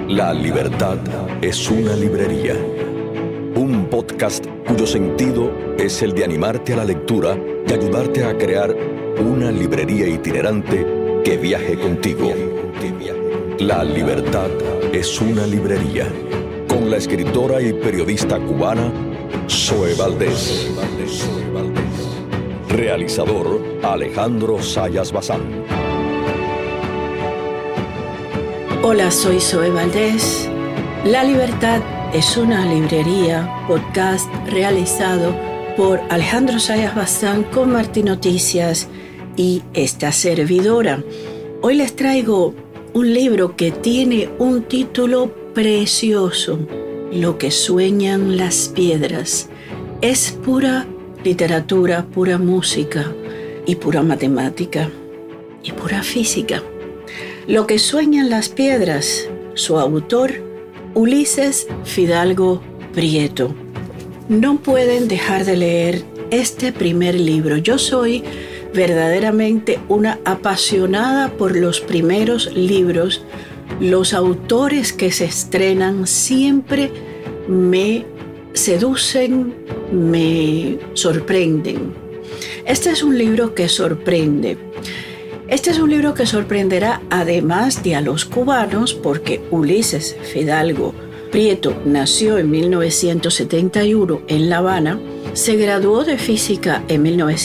La libertad es una librería. Un podcast cuyo sentido es el de animarte a la lectura y ayudarte a crear una librería itinerante que viaje contigo. La libertad es una librería. Con la escritora y periodista cubana Zoe Valdés. Realizador Alejandro Zayas Bazán. Hola, soy Zoe Valdés. La libertad es una librería, podcast realizado por Alejandro Zayas Bazán con Martín Noticias y esta servidora. Hoy les traigo un libro que tiene un título precioso, Lo que sueñan las piedras. Es pura literatura, pura música y pura matemática y pura física. Lo que sueñan las piedras, su autor, Ulises Fidalgo Prieto. No pueden dejar de leer este primer libro. Yo soy verdaderamente una apasionada por los primeros libros. Los autores que se estrenan siempre me seducen, me sorprenden. Este es un libro que sorprende. Este es un libro que sorprenderá además de a los cubanos porque Ulises Fidalgo Prieto nació en 1971 en La Habana, se graduó de física en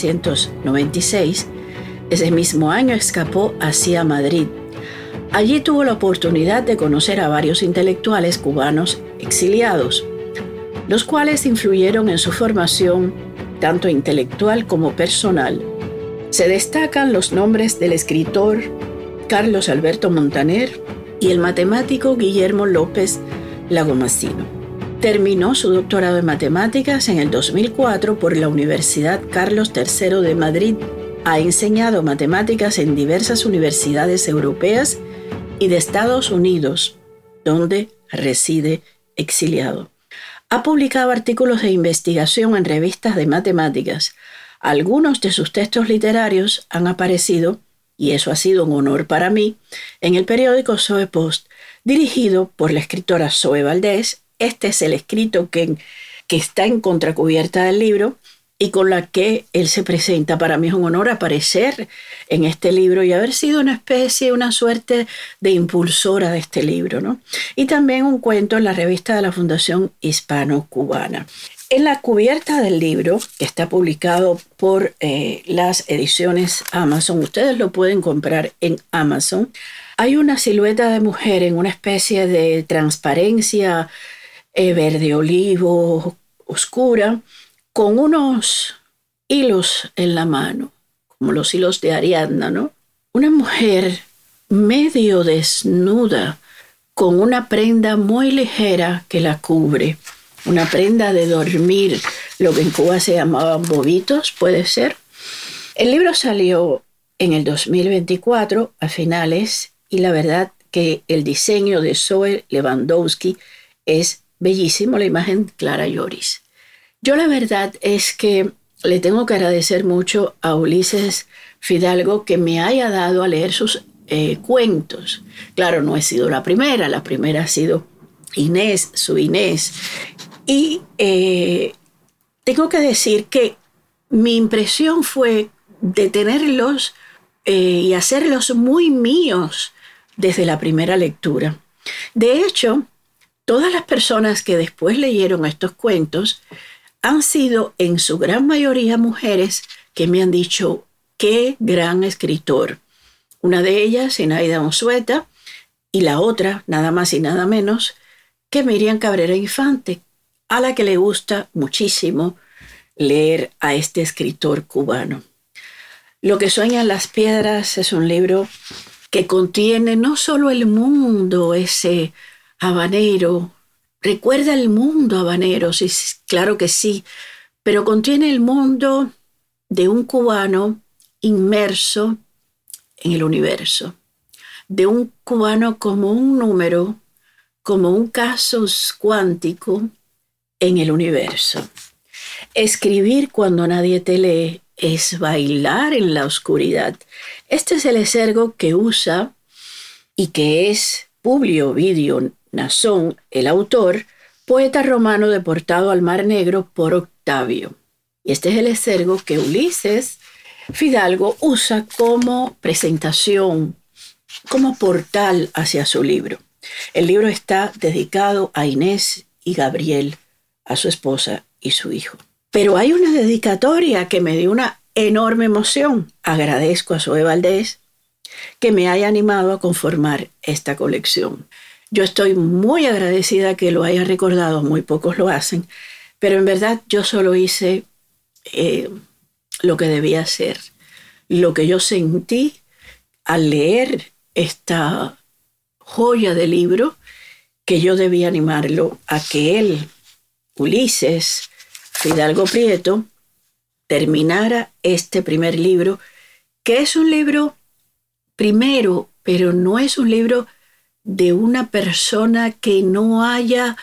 1996, ese mismo año escapó hacia Madrid. Allí tuvo la oportunidad de conocer a varios intelectuales cubanos exiliados, los cuales influyeron en su formación tanto intelectual como personal. Se destacan los nombres del escritor Carlos Alberto Montaner y el matemático Guillermo López Lagomasino. Terminó su doctorado en matemáticas en el 2004 por la Universidad Carlos III de Madrid. Ha enseñado matemáticas en diversas universidades europeas y de Estados Unidos, donde reside exiliado. Ha publicado artículos de investigación en revistas de matemáticas. Algunos de sus textos literarios han aparecido, y eso ha sido un honor para mí, en el periódico Zoe Post, dirigido por la escritora Zoe Valdés. Este es el escrito que está en contracubierta del libro y con la que él se presenta. Para mí es un honor aparecer en este libro y haber sido una suerte de impulsora de este libro, ¿no? Y también un cuento en la revista de la Fundación Hispano-Cubana. En la cubierta del libro, que está publicado por las ediciones Amazon, ustedes lo pueden comprar en Amazon, hay una silueta de mujer en una especie de transparencia verde olivo oscura, con unos hilos en la mano, como los hilos de Ariadna, ¿no? Una mujer medio desnuda, con una prenda muy ligera que la cubre. Una prenda de dormir, lo que en Cuba se llamaban bobitos, puede ser. El libro salió en el 2024, a finales, y la verdad que el diseño de Zoe Lewandowski es bellísimo, la imagen Clara Lloris. Yo la verdad es que le tengo que agradecer mucho a Ulises Fidalgo que me haya dado a leer sus cuentos. Claro, no he sido la primera ha sido Inés, su Inés. Y tengo que decir que mi impresión fue de tenerlos y hacerlos muy míos desde la primera lectura. De hecho, todas las personas que después leyeron estos cuentos han sido en su gran mayoría mujeres que me han dicho, qué gran escritor. Una de ellas, Enaida Unzueta, y la otra, nada más y nada menos, que Miriam Cabrera Infante, a la que le gusta muchísimo leer a este escritor cubano. Lo que sueñan las piedras es un libro que contiene no solo el mundo ese habanero, recuerda el mundo habanero, sí, claro que sí, pero contiene el mundo de un cubano inmerso en el universo, de un cubano como un número, como un caso cuántico en el universo. Escribir cuando nadie te lee es bailar en la oscuridad. Este es el exergo que usa y que es Publio Ovidio Nasón, el autor, poeta romano deportado al Mar Negro por Octavio. Y este es el exergo que Ulises Fidalgo usa como presentación, como portal hacia su libro. El libro está dedicado a Inés y Gabriel, a su esposa y su hijo. Pero hay una dedicatoria que me dio una enorme emoción. Agradezco a Zoe Valdés que me haya animado a conformar esta colección. Yo estoy muy agradecida que lo haya recordado, muy pocos lo hacen, pero en verdad yo solo hice lo que debía hacer, lo que yo sentí al leer esta joya de libro, que yo debía animarlo a que él, Ulises Fidalgo Prieto, terminara este primer libro, que es un libro primero, pero no es un libro de una persona que no haya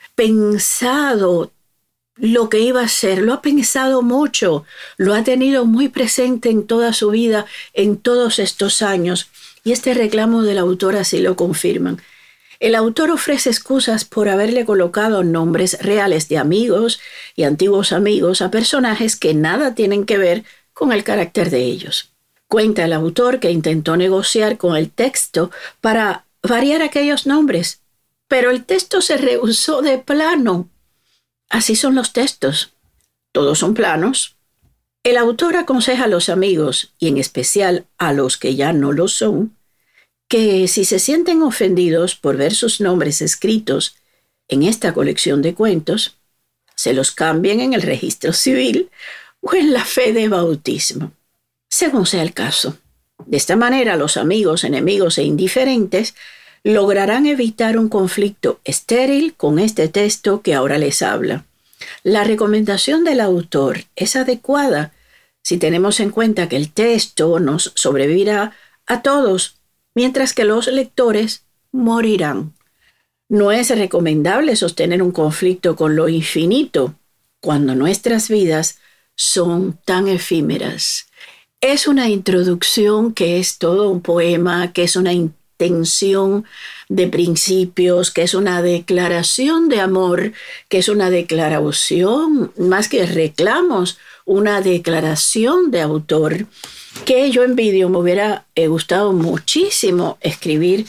pensado lo que iba a ser. Lo ha pensado mucho, lo ha tenido muy presente en toda su vida, en todos estos años, y este reclamo del autor así lo confirman. El autor ofrece excusas por haberle colocado nombres reales de amigos y antiguos amigos a personajes que nada tienen que ver con el carácter de ellos. Cuenta el autor que intentó negociar con el texto para variar aquellos nombres, pero el texto se rehusó de plano. Así son los textos. Todos son planos. El autor aconseja a los amigos, y en especial a los que ya no lo son, que si se sienten ofendidos por ver sus nombres escritos en esta colección de cuentos, se los cambien en el registro civil o en la fe de bautismo, según sea el caso. De esta manera, los amigos, enemigos e indiferentes lograrán evitar un conflicto estéril con este texto que ahora les habla. La recomendación del autor es adecuada si tenemos en cuenta que el texto nos sobrevivirá a todos, mientras que los lectores morirán. No es recomendable sostener un conflicto con lo infinito cuando nuestras vidas son tan efímeras. Es una introducción que es todo un poema, que es una intención de principios, que es una declaración de amor, que es una declaración, más que reclamos, una declaración de autor, que yo envidio. Me hubiera gustado muchísimo escribir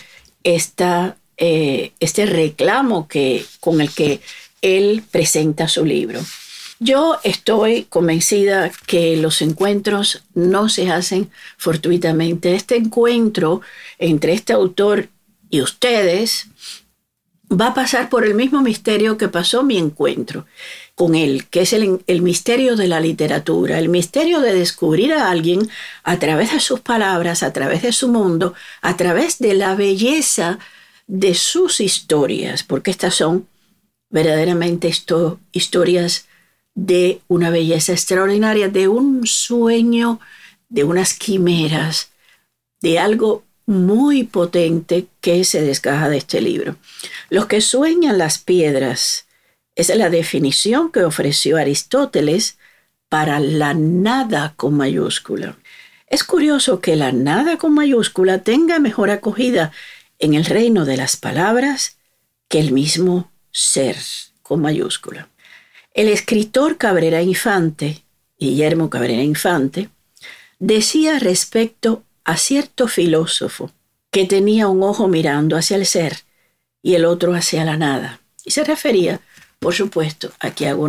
este reclamo con el que él presenta su libro. Yo estoy convencida que los encuentros no se hacen fortuitamente. Este encuentro entre este autor y ustedes va a pasar por el mismo misterio que pasó mi encuentro con él, que es el misterio de la literatura, el misterio de descubrir a alguien a través de sus palabras, a través de su mundo, a través de la belleza de sus historias, porque estas son verdaderamente historias de una belleza extraordinaria, de un sueño, de unas quimeras, de algo muy potente que se desgaja de este libro. Los que sueñan las piedras es la definición que ofreció Aristóteles para la nada con mayúscula. Es curioso que la nada con mayúscula tenga mejor acogida en el reino de las palabras que el mismo ser con mayúscula. El escritor Cabrera Infante, Guillermo Cabrera Infante, decía respecto a cierto filósofo que tenía un ojo mirando hacia el ser y el otro hacia la nada. Y se refería, por supuesto, aquí hago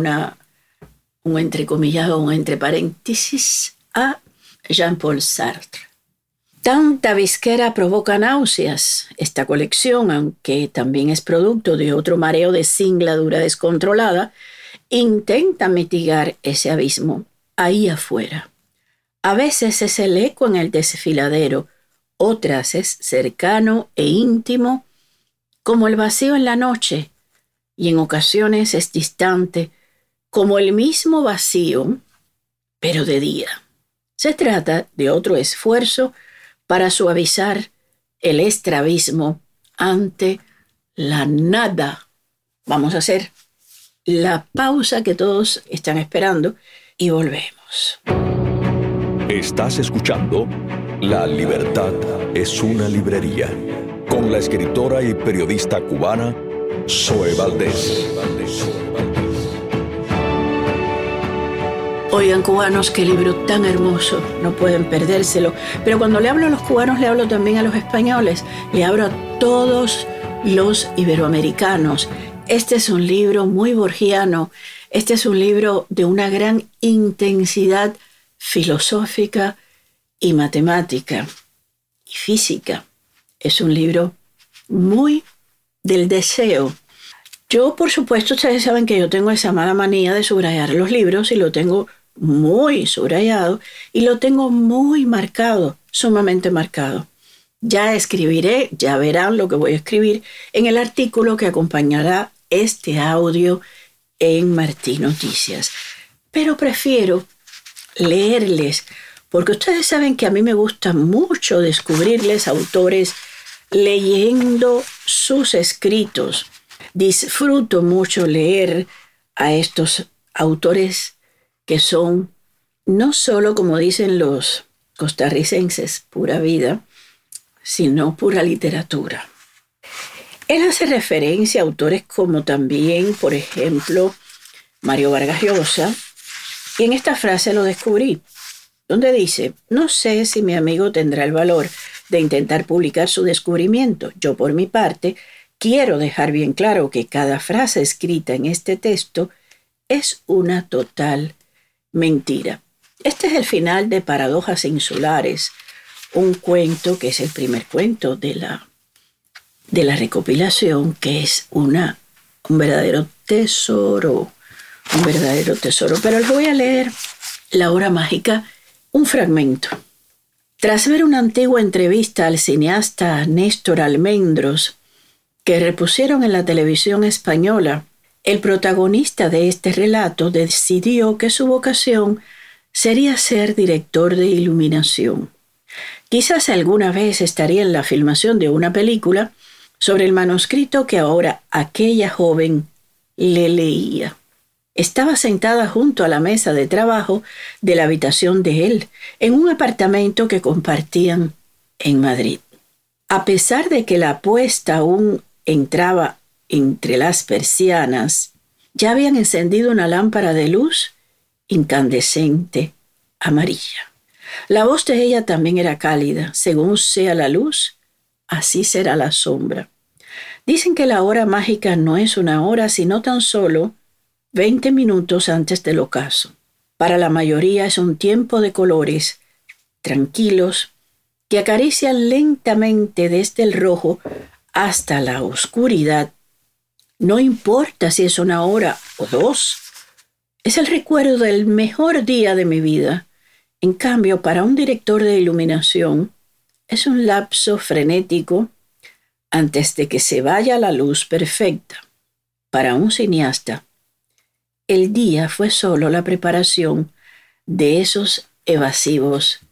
un entrecomillado, un entre paréntesis, a Jean-Paul Sartre. Tanta visquera provoca náuseas. Esta colección, aunque también es producto de otro mareo de singladura descontrolada, intenta mitigar ese abismo ahí afuera. A veces es el eco en el desfiladero, otras es cercano e íntimo, como el vacío en la noche, y en ocasiones es distante, como el mismo vacío, pero de día. Se trata de otro esfuerzo para suavizar el estrabismo ante la nada. Vamos a hacer la pausa que todos están esperando y volvemos. Estás escuchando La Libertad es una librería. con la escritora y periodista cubana Zoe Valdés. Oigan, cubanos, qué libro tan hermoso, no pueden perdérselo. Pero cuando le hablo a los cubanos, le hablo también a los españoles, le hablo a todos los iberoamericanos. Este es un libro muy borgiano, este es un libro de una gran intensidad filosófica y matemática y física. Es un libro muy del deseo. Yo, por supuesto, ustedes saben que yo tengo esa mala manía de subrayar los libros y lo tengo muy subrayado y lo tengo muy marcado, sumamente marcado. Ya escribiré, ya verán lo que voy a escribir en el artículo que acompañará este audio en Martín Noticias. Pero prefiero leerles, porque ustedes saben que a mí me gusta mucho descubrirles autores leyendo sus escritos. Disfruto mucho leer a estos autores que son no solo, como dicen los costarricenses, pura vida, sino pura literatura. Él hace referencia a autores como también, por ejemplo, Mario Vargas Llosa, y en esta frase lo descubrí, donde dice: no sé si mi amigo tendrá el valor de intentar publicar su descubrimiento. Yo, por mi parte, quiero dejar bien claro que cada frase escrita en este texto es una total mentira. Este es el final de Paradojas Insulares, un cuento que es el primer cuento de la recopilación, que es un verdadero tesoro, un verdadero tesoro. Pero les voy a leer La hora mágica, un fragmento. Tras ver una antigua entrevista al cineasta Néstor Almendros, que repusieron en la televisión española, el protagonista de este relato decidió que su vocación sería ser director de iluminación. Quizás alguna vez estaría en la filmación de una película sobre el manuscrito que ahora aquella joven le leía. Estaba sentada junto a la mesa de trabajo de la habitación de él, en un apartamento que compartían en Madrid. A pesar de que la apuesta aún entraba entre las persianas, ya habían encendido una lámpara de luz incandescente amarilla. La voz de ella también era cálida. Según sea la luz, así será la sombra. Dicen que la hora mágica no es una hora, sino tan solo 20 minutos antes del ocaso. Para la mayoría es un tiempo de colores tranquilos que acarician lentamente desde el rojo hasta la oscuridad. No importa si es una hora o dos. Es el recuerdo del mejor día de mi vida. En cambio, para un director de iluminación, es un lapso frenético antes de que se vaya la luz perfecta. Para un cineasta, el día fue solo la preparación de esos evasivos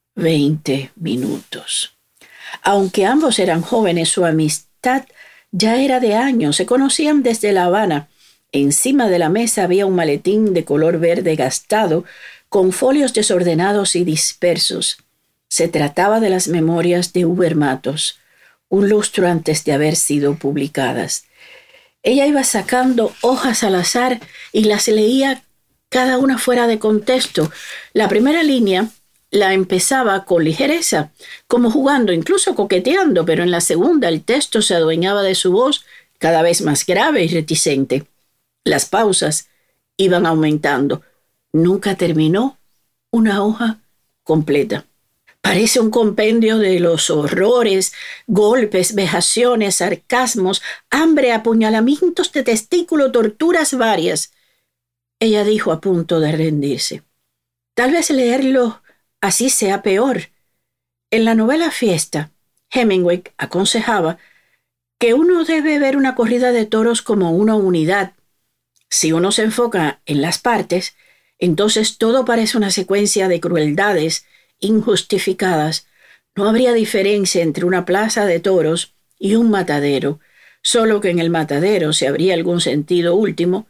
20 minutos. Aunque ambos eran jóvenes, su amistad ya era de años. Se conocían desde La Habana. Encima de la mesa había un maletín de color verde gastado, con folios desordenados y dispersos. Se trataba de las memorias de Uber Matos, un lustro antes de haber sido publicadas. Ella iba sacando hojas al azar y las leía cada una fuera de contexto. La primera línea la empezaba con ligereza, como jugando, incluso coqueteando, pero en la segunda el texto se adueñaba de su voz, cada vez más grave y reticente. Las pausas iban aumentando. Nunca terminó una hoja completa. Parece un compendio de los horrores, golpes, vejaciones, sarcasmos, hambre, apuñalamientos de testículo, torturas varias. Ella dijo a punto de rendirse. Tal vez leerlo así sea peor. En la novela Fiesta, Hemingway aconsejaba que uno debe ver una corrida de toros como una unidad. Si uno se enfoca en las partes, entonces todo parece una secuencia de crueldades injustificadas. No habría diferencia entre una plaza de toros y un matadero, solo que en el matadero sí habría algún sentido último,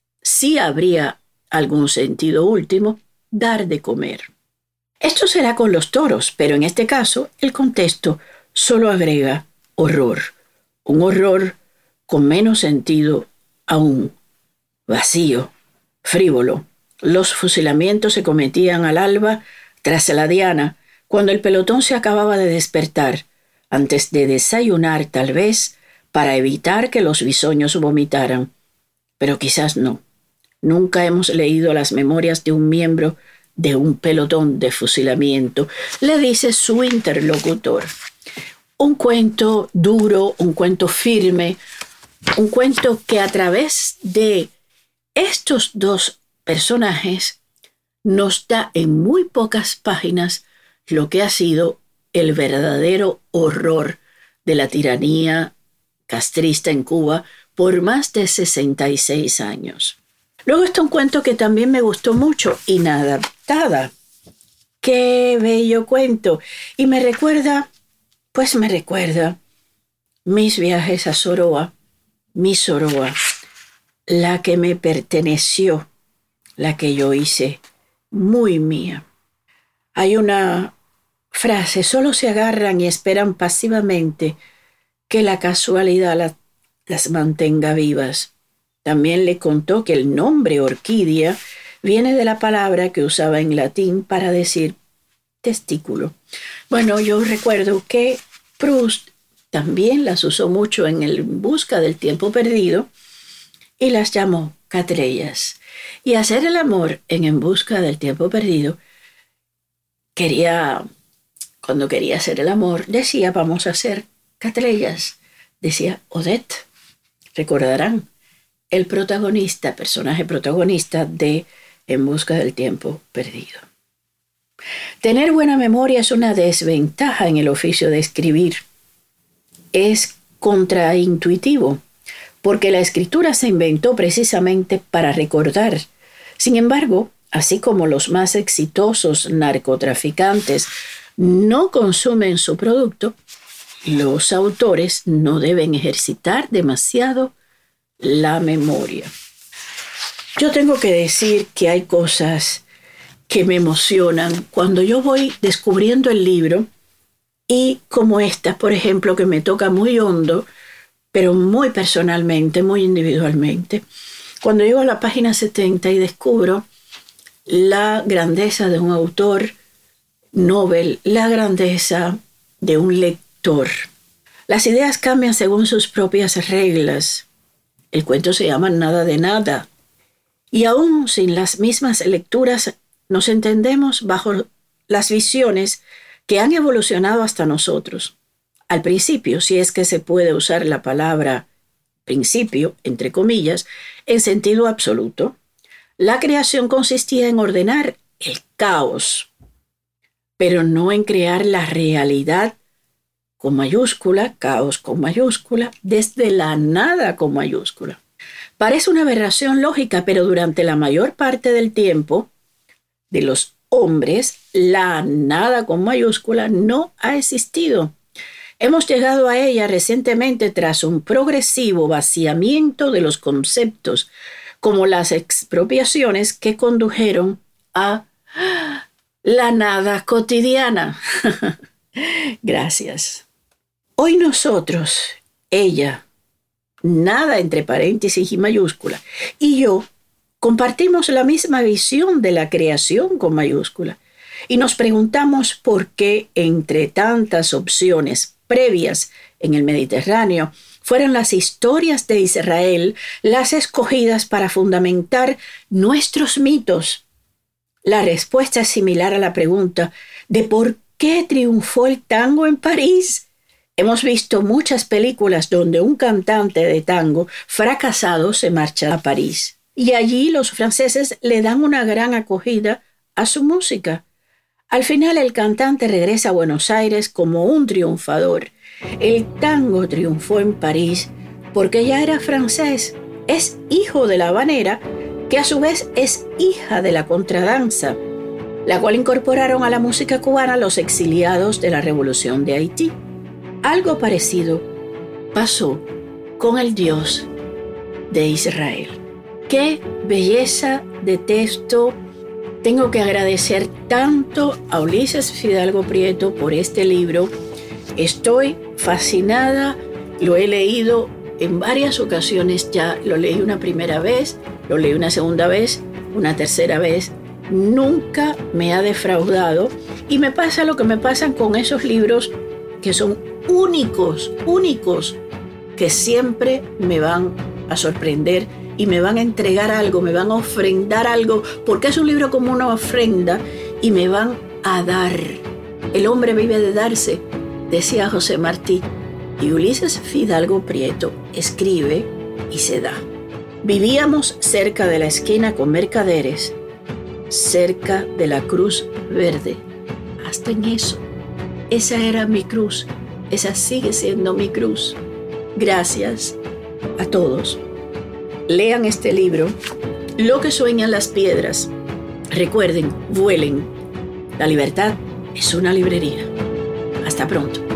dar de comer. Esto será con los toros, pero en este caso el contexto solo agrega horror, un horror con menos sentido aún, vacío, frívolo. Los fusilamientos se cometían al alba tras la diana, cuando el pelotón se acababa de despertar, antes de desayunar tal vez, para evitar que los bisoños vomitaran. Pero quizás no. Nunca hemos leído las memorias de un miembro de un pelotón de fusilamiento, le dice su interlocutor. Un cuento duro, un cuento firme, un cuento que a través de estos dos personajes nos da en muy pocas páginas lo que ha sido el verdadero horror de la tiranía castrista en Cuba por más de 66 años. Luego está un cuento que también me gustó mucho, Inadaptada. ¡Qué bello cuento! Y me recuerda mis viajes a Soroa, mi Soroa, la que me perteneció, la que yo hice, muy mía. Hay una frase: solo se agarran y esperan pasivamente que la casualidad las mantenga vivas. También le contó que el nombre orquídea viene de la palabra que usaba en latín para decir testículo. Bueno, yo recuerdo que Proust también las usó mucho en Busca del tiempo perdido y las llamó catrellas. Y hacer el amor en Busca del tiempo perdido, cuando quería hacer el amor, decía: vamos a hacer catrellas. Decía Odette, recordarán, el personaje protagonista de En busca del tiempo perdido. Tener buena memoria es una desventaja en el oficio de escribir. Es contraintuitivo, porque la escritura se inventó precisamente para recordar. Sin embargo, así como los más exitosos narcotraficantes no consumen su producto, los autores no deben ejercitar demasiado la memoria. Yo tengo que decir que hay cosas que me emocionan cuando yo voy descubriendo el libro, y como esta, por ejemplo, que me toca muy hondo, pero muy personalmente, muy individualmente. Cuando llego a la página 70 y descubro la grandeza de un autor Nobel, la grandeza de un lector. Las ideas cambian según sus propias reglas. El cuento se llama Nada de Nada. Y aún sin las mismas lecturas, nos entendemos bajo las visiones que han evolucionado hasta nosotros. Al principio, si es que se puede usar la palabra principio, entre comillas, en sentido absoluto, la creación consistía en ordenar el caos, pero no en crear la realidad con mayúscula, caos con mayúscula, desde la nada con mayúscula. Parece una aberración lógica, pero durante la mayor parte del tiempo de los hombres, la nada con mayúscula no ha existido. Hemos llegado a ella recientemente tras un progresivo vaciamiento de los conceptos, como las expropiaciones que condujeron a la nada cotidiana. Gracias. Hoy nosotros, ella, nada entre paréntesis y mayúscula, y yo compartimos la misma visión de la creación con mayúscula, y nos preguntamos por qué entre tantas opciones previas en el Mediterráneo fueron las historias de Israel las escogidas para fundamentar nuestros mitos. La respuesta es similar a la pregunta de por qué triunfó el tango en París. Hemos visto muchas películas donde un cantante de tango fracasado se marcha a París. Y allí los franceses le dan una gran acogida a su música. Al final el cantante regresa a Buenos Aires como un triunfador. El tango triunfó en París porque ya era francés. Es hijo de la habanera, que a su vez es hija de la contradanza, la cual incorporaron a la música cubana los exiliados de la Revolución de Haití. Algo parecido pasó con el Dios de Israel. ¡Qué belleza de texto! Tengo que agradecer tanto a Ulises Fidalgo Prieto por este libro Estoy fascinada, lo he leído en varias ocasiones ya, lo leí una primera vez, lo leí una segunda vez, una tercera vez, nunca me ha defraudado y me pasa lo que me pasan con esos libros que son únicos, que siempre me van a sorprender y me van a entregar algo, me van a ofrendar algo, porque es un libro como una ofrenda y me van a dar. El hombre vive de darse, decía José Martí, y Ulises Fidalgo Prieto escribe y se da. Vivíamos cerca de la esquina con Mercaderes, cerca de la Cruz Verde. Hasta en eso. Esa era mi cruz. Esa sigue siendo mi cruz. Gracias a todos. Lean este libro. Lo que sueñan las piedras. Recuerden, vuelen. La libertad es una librería. Hasta pronto.